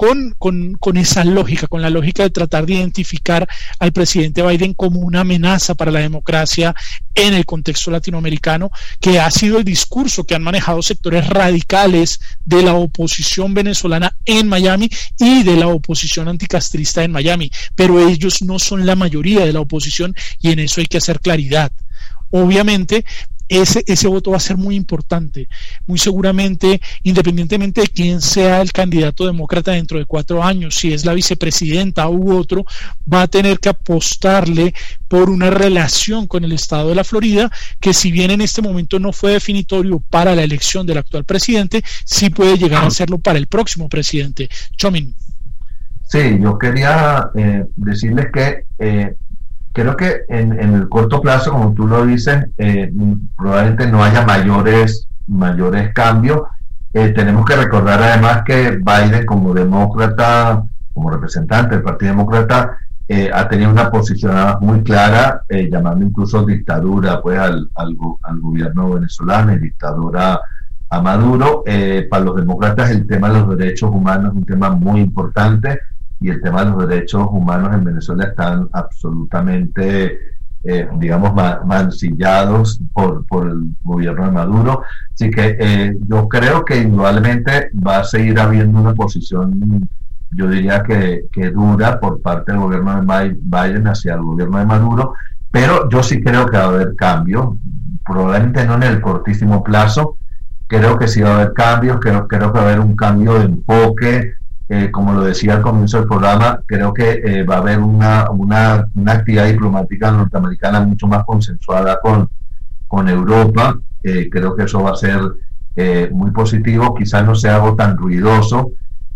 con esa lógica, con la lógica de tratar de identificar al presidente Biden como una amenaza para la democracia en el contexto latinoamericano, que ha sido el discurso que han manejado sectores radicales de la oposición venezolana en Miami y de la oposición anticastrista en Miami, pero ellos no son la mayoría de la oposición, y en eso hay que hacer claridad. Obviamente ese voto va a ser muy importante, muy seguramente, independientemente de quién sea el candidato demócrata dentro de 4 años, si es la vicepresidenta u otro, va a tener que apostarle por una relación con el estado de la Florida, que si bien en este momento no fue definitorio para la elección del actual presidente, sí puede llegar a serlo para el próximo presidente. Chomin. Sí, yo quería decirles que Creo que en el corto plazo, como tú lo dices, probablemente no haya mayores cambios. Tenemos que recordar además que Biden, como demócrata, como representante del Partido Demócrata, ha tenido una posición muy clara, llamando incluso dictadura pues al gobierno venezolano y dictadura a Maduro. Para los demócratas el tema de los derechos humanos es un tema muy importante, y el tema de los derechos humanos en Venezuela están absolutamente, digamos, mancillados por el gobierno de Maduro. Así que yo creo que indudablemente va a seguir habiendo una posición, yo diría que dura por parte del gobierno de Biden hacia el gobierno de Maduro, pero yo sí creo que va a haber cambios, probablemente no en el cortísimo plazo. Creo que sí va a haber cambios, creo que va a haber un cambio de enfoque. Como lo decía al comienzo del programa, creo que va a haber una actividad diplomática norteamericana mucho más consensuada con Europa. Creo que eso va a ser muy positivo. Quizás no sea algo tan ruidoso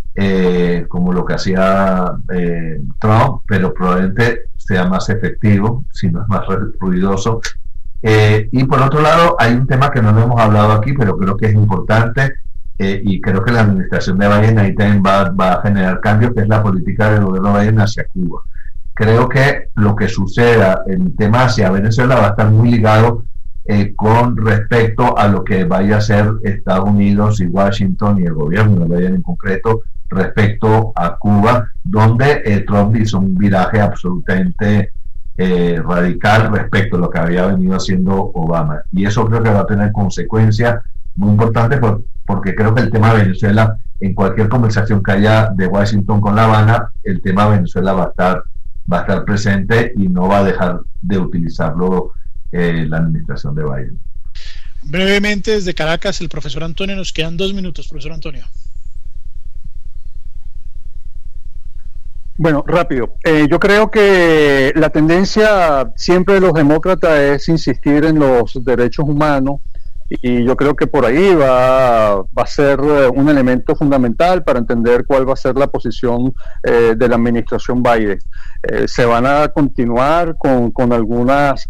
como lo que hacía Trump, pero probablemente sea más efectivo, si no es más ruidoso. Y por otro lado, hay un tema que no hemos hablado aquí, pero creo que es importante, y creo que la administración de Biden ahí también va a generar cambios, que es la política del gobierno de Biden hacia Cuba. Creo que lo que suceda en el tema hacia Venezuela va a estar muy ligado con respecto a lo que vaya a hacer Estados Unidos y Washington y el gobierno de Biden en concreto respecto a Cuba, donde Trump hizo un viraje absolutamente radical respecto a lo que había venido haciendo Obama, y eso creo que va a tener consecuencias muy importantes porque creo que el tema de Venezuela, en cualquier conversación que haya de Washington con La Habana, el tema de Venezuela va a estar presente y no va a dejar de utilizarlo la administración de Biden. Brevemente, desde Caracas, el profesor Antonio, nos quedan 2 minutos, profesor Antonio. Bueno, rápido. Yo creo que la tendencia siempre de los demócratas es insistir en los derechos humanos, y yo creo que por ahí va a ser un elemento fundamental para entender cuál va a ser la posición de la administración Biden. Se van a continuar con algunas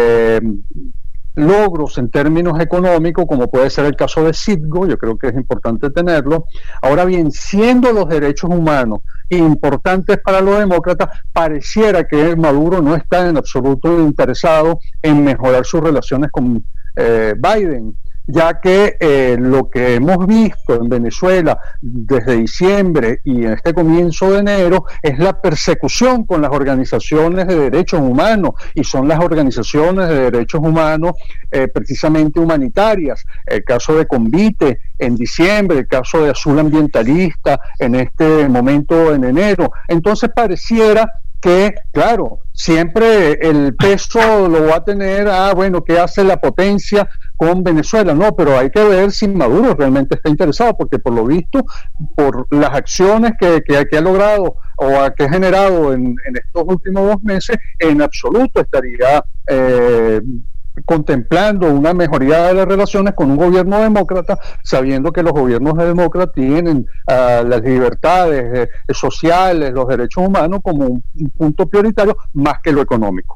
logros en términos económicos, como puede ser el caso de Citgo. Yo creo que es importante tenerlo. Ahora bien, siendo los derechos humanos importantes para los demócratas, pareciera que Maduro no está en absoluto interesado en mejorar sus relaciones con Biden, ya que lo que hemos visto en Venezuela desde diciembre y en este comienzo de enero es la persecución con las organizaciones de derechos humanos, y son las organizaciones de derechos humanos precisamente humanitarias. El caso de Convite en diciembre, el caso de Azul Ambientalista en este momento en enero. Entonces pareciera que, claro, siempre el peso lo va a tener, bueno, ¿qué hace la potencia con Venezuela? No, pero hay que ver si Maduro realmente está interesado, porque por lo visto, por las acciones que ha logrado o que ha generado en estos últimos 2 meses, en absoluto estaría contemplando una mejoría de las relaciones con un gobierno demócrata, sabiendo que los gobiernos demócratas tienen las libertades sociales, los derechos humanos como un punto prioritario más que lo económico.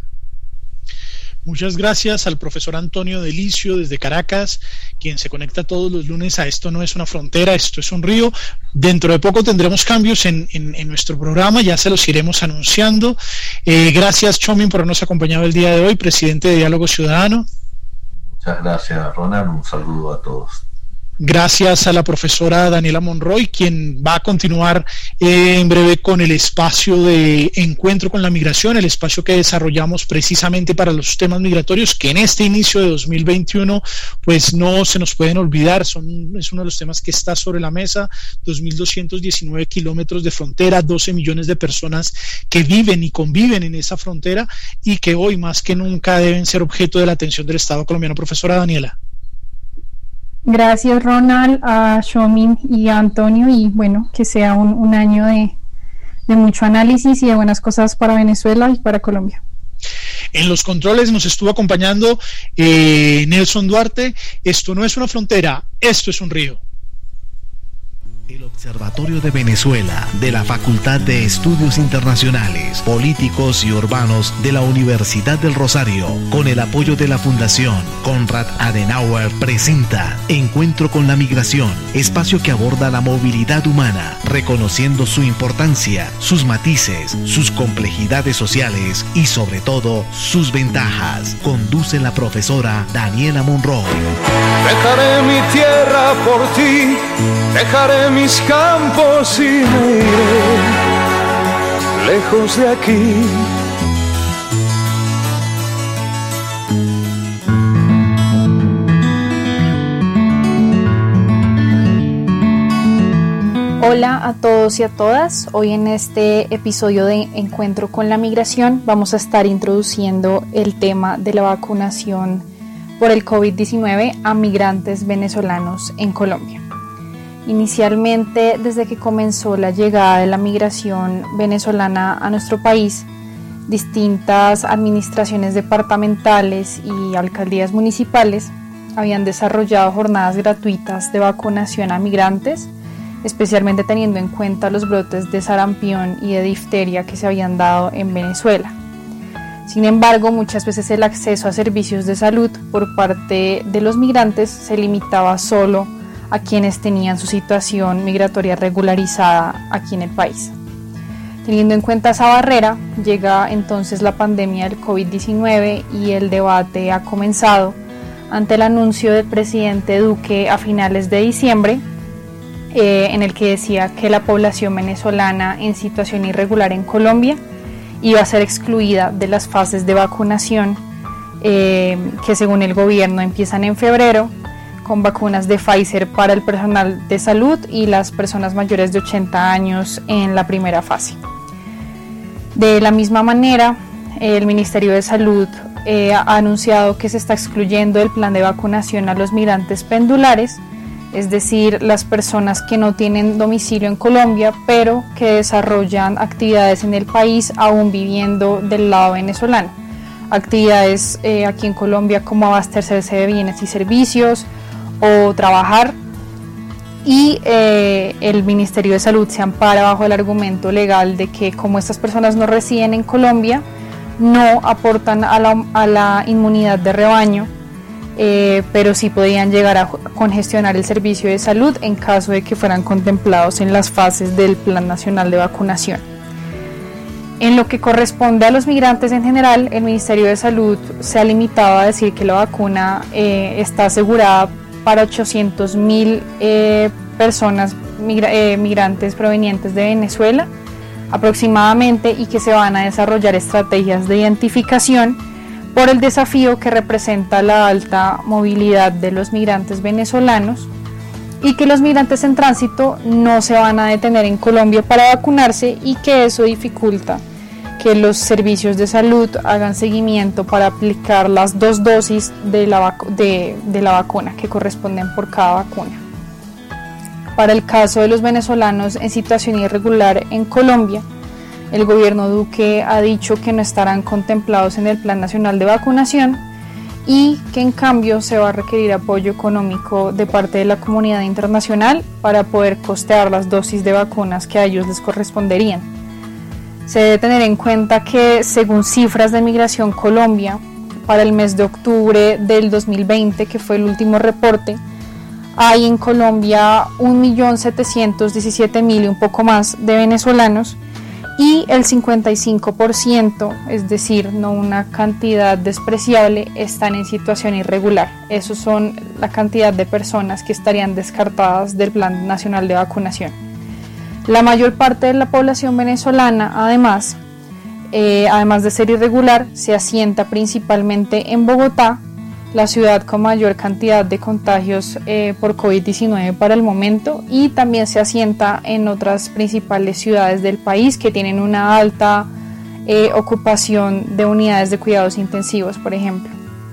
Muchas gracias al profesor Antonio Delicio desde Caracas, quien se conecta todos los lunes a Esto No Es Una Frontera, Esto Es Un Río. Dentro de poco tendremos cambios en nuestro programa, ya se los iremos anunciando. Gracias, Chomin, por habernos acompañado el día de hoy, presidente de Diálogo Ciudadano. Muchas gracias, Ronald, un saludo a todos. Gracias a la profesora Daniela Monroy, quien va a continuar en breve con el espacio de encuentro con la migración, el espacio que desarrollamos precisamente para los temas migratorios, que en este inicio de 2021 pues no se nos pueden olvidar. Es uno de los temas que está sobre la mesa. 2.219 kilómetros de frontera, 12 millones de personas que viven y conviven en esa frontera, y que hoy más que nunca deben ser objeto de la atención del Estado colombiano. Profesora Daniela. Gracias, Ronald, a Chomin y a Antonio, y bueno, que sea un año de mucho análisis y de buenas cosas para Venezuela y para Colombia. En los controles nos estuvo acompañando Nelson Duarte. Esto no es una frontera, esto es un río. Observatorio de Venezuela de la Facultad de Estudios Internacionales, Políticos y Urbanos de la Universidad del Rosario, con el apoyo de la Fundación Konrad Adenauer, presenta Encuentro con la Migración, espacio que aborda la movilidad humana, reconociendo su importancia, sus matices, sus complejidades sociales y sobre todo sus ventajas. Conduce la profesora Daniela Monroy. Dejaré mi tierra por ti, dejaré mis campos y me iré lejos de aquí. Hola a todos y a todas. Hoy en este episodio de Encuentro con la Migración vamos a estar introduciendo el tema de la vacunación por el COVID-19 a migrantes venezolanos en Colombia. Inicialmente, desde que comenzó la llegada de la migración venezolana a nuestro país, distintas administraciones departamentales y alcaldías municipales habían desarrollado jornadas gratuitas de vacunación a migrantes, especialmente teniendo en cuenta los brotes de sarampión y de difteria que se habían dado en Venezuela. Sin embargo, muchas veces el acceso a servicios de salud por parte de los migrantes se limitaba solo a quienes tenían su situación migratoria regularizada aquí en el país. Teniendo en cuenta esa barrera, llega entonces la pandemia del COVID-19 y el debate ha comenzado ante el anuncio del presidente Duque a finales de diciembre, en el que decía que la población venezolana en situación irregular en Colombia iba a ser excluida de las fases de vacunación que según el gobierno empiezan en febrero, con vacunas de Pfizer para el personal de salud y las personas mayores de 80 años en la primera fase. De la misma manera, el Ministerio de Salud ha anunciado que se está excluyendo del plan de vacunación a los migrantes pendulares, es decir, las personas que no tienen domicilio en Colombia, pero que desarrollan actividades en el país aún viviendo del lado venezolano. Actividades aquí en Colombia como abastecerse de bienes y servicios o trabajar, y el Ministerio de Salud se ampara bajo el argumento legal de que como estas personas no residen en Colombia, no aportan a la inmunidad de rebaño, pero sí podían llegar a congestionar el servicio de salud en caso de que fueran contemplados en las fases del Plan Nacional de Vacunación. En lo que corresponde a los migrantes en general, el Ministerio de Salud se ha limitado a decir que la vacuna está asegurada para 800.000 personas migrantes provenientes de Venezuela aproximadamente, y que se van a desarrollar estrategias de identificación por el desafío que representa la alta movilidad de los migrantes venezolanos, y que los migrantes en tránsito no se van a detener en Colombia para vacunarse, y que eso dificulta que los servicios de salud hagan seguimiento para aplicar las 2 dosis de la vacuna que corresponden por cada vacuna. Para el caso de los venezolanos en situación irregular en Colombia, el gobierno Duque ha dicho que no estarán contemplados en el Plan Nacional de Vacunación y que en cambio se va a requerir apoyo económico de parte de la comunidad internacional para poder costear las dosis de vacunas que a ellos les corresponderían. Se debe tener en cuenta que según cifras de Migración Colombia, para el mes de octubre del 2020, que fue el último reporte, hay en Colombia 1.717.000 y un poco más de venezolanos, y el 55%, es decir, no una cantidad despreciable, están en situación irregular. Esos son la cantidad de personas que estarían descartadas del Plan Nacional de Vacunación. La mayor parte de la población venezolana, además de ser irregular, se asienta principalmente en Bogotá, la ciudad con mayor cantidad de contagios por COVID-19 para el momento, y también se asienta en otras principales ciudades del país que tienen una alta ocupación de unidades de cuidados intensivos, por ejemplo.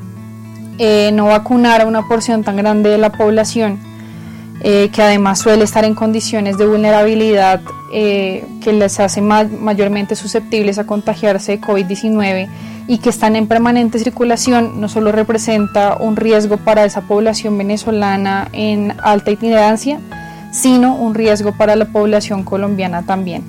No vacunar a una porción tan grande de la población, que además suele estar en condiciones de vulnerabilidad que les hace mayormente susceptibles a contagiarse de COVID-19 y que están en permanente circulación, no solo representa un riesgo para esa población venezolana en alta itinerancia, sino un riesgo para la población colombiana también.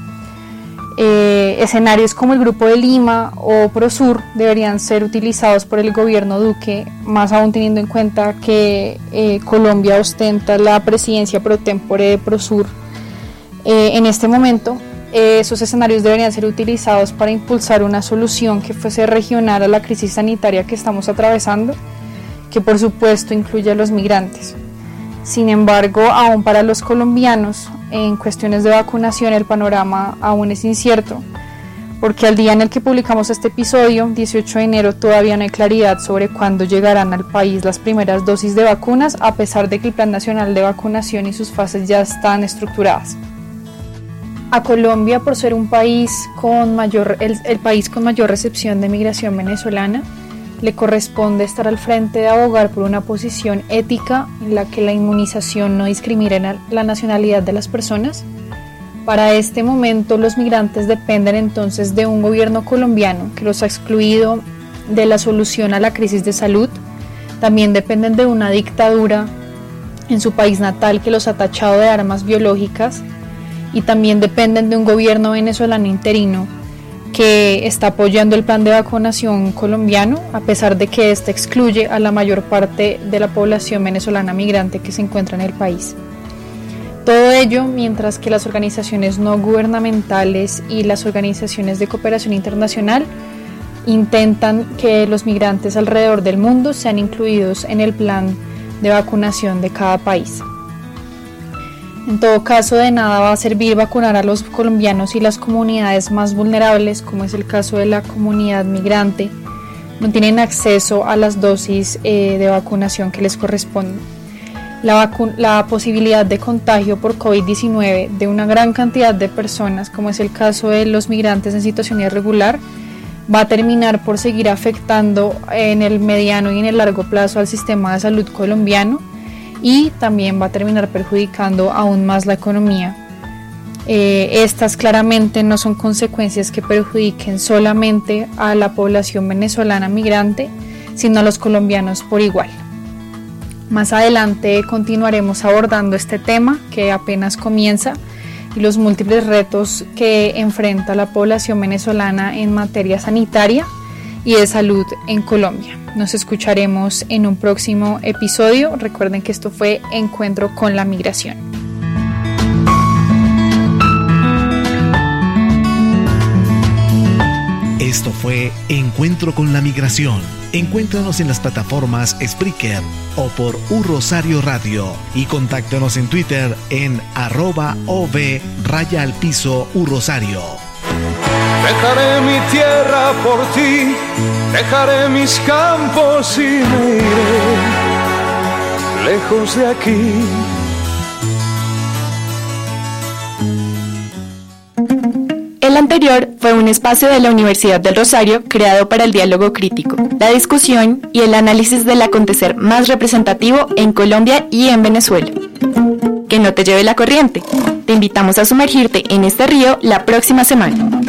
Escenarios como el Grupo de Lima o Prosur deberían ser utilizados por el gobierno Duque, más aún teniendo en cuenta que Colombia ostenta la presidencia pro tempore de Prosur en este momento. Esos escenarios deberían ser utilizados para impulsar una solución que fuese regional a la crisis sanitaria que estamos atravesando, que por supuesto incluye a los migrantes. Sin embargo, aún para los colombianos, en cuestiones de vacunación el panorama aún es incierto, porque al día en el que publicamos este episodio, 18 de enero, todavía no hay claridad sobre cuándo llegarán al país las primeras dosis de vacunas, a pesar de que el Plan Nacional de Vacunación y sus fases ya están estructuradas. A Colombia, por ser un país con el país con mayor recepción de migración venezolana, le corresponde estar al frente de abogar por una posición ética en la que la inmunización no discrimine la nacionalidad de las personas. Para este momento, los migrantes dependen entonces de un gobierno colombiano que los ha excluido de la solución a la crisis de salud. También dependen de una dictadura en su país natal que los ha tachado de armas biológicas, y también dependen de un gobierno venezolano interino que está apoyando el plan de vacunación colombiano, a pesar de que este excluye a la mayor parte de la población venezolana migrante que se encuentra en el país. Todo ello mientras que las organizaciones no gubernamentales y las organizaciones de cooperación internacional intentan que los migrantes alrededor del mundo sean incluidos en el plan de vacunación de cada país. En todo caso, de nada va a servir vacunar a los colombianos y las comunidades más vulnerables, como es el caso de la comunidad migrante, no tienen acceso a las dosis de vacunación que les corresponden. La posibilidad de contagio por COVID-19 de una gran cantidad de personas, como es el caso de los migrantes en situación irregular, va a terminar por seguir afectando en el mediano y en el largo plazo al sistema de salud colombiano, y también va a terminar perjudicando aún más la economía. Estas claramente no son consecuencias que perjudiquen solamente a la población venezolana migrante, sino a los colombianos por igual. Más adelante continuaremos abordando este tema que apenas comienza y los múltiples retos que enfrenta la población venezolana en materia sanitaria y de salud en Colombia. Nos escucharemos en un próximo episodio. Recuerden que esto fue Encuentro con la Migración. Esto fue Encuentro con la Migración. Encuéntranos en las plataformas Spreaker o por U Rosario Radio y contáctanos en Twitter en @OV_U Rosario. Dejaré mi tierra por ti, dejaré mis campos y me iré lejos de aquí. El anterior fue un espacio de la Universidad del Rosario creado para el diálogo crítico, la discusión y el análisis del acontecer más representativo en Colombia y en Venezuela. Que no te lleve la corriente. Te invitamos a sumergirte en este río la próxima semana.